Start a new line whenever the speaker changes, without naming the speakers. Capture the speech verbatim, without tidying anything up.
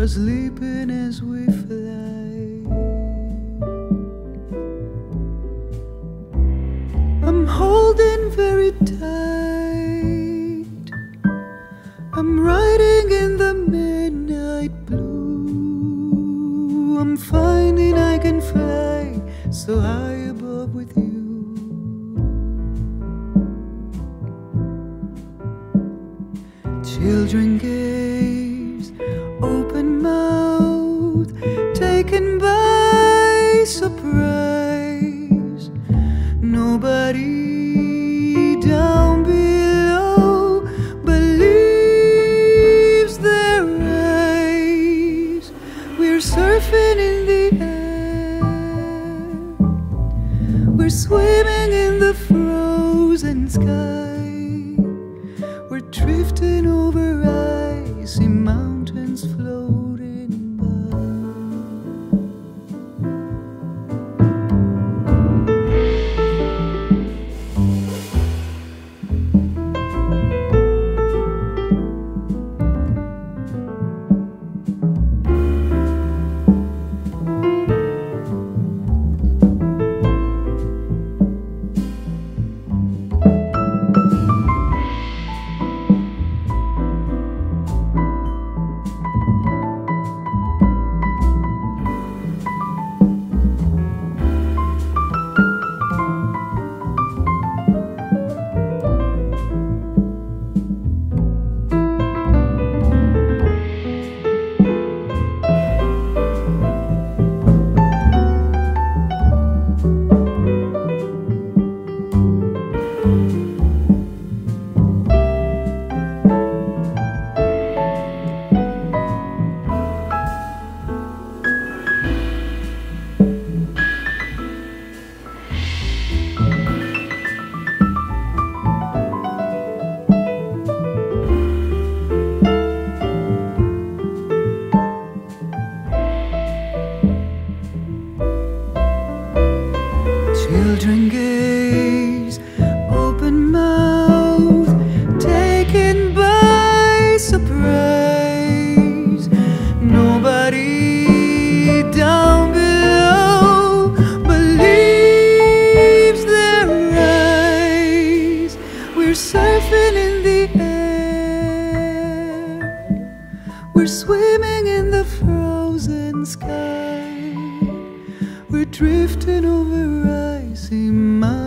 are sleeping as we fly. I'm holding very tight. I'm riding in the midnight blue. I'm finding I can fly so high above with you. Children gaze, open mouth, taken by surprise. Nobody down below believes their eyes. We're surfing in the air, we're swimming in the frozen sky. We're drifting over icy mountains floating by. Children gaze, open mouth, taken by surprise. Nobody down below believes their eyes. We're surfing in the air, we're swimming in the frozen sky. We're drifting over icy mountains.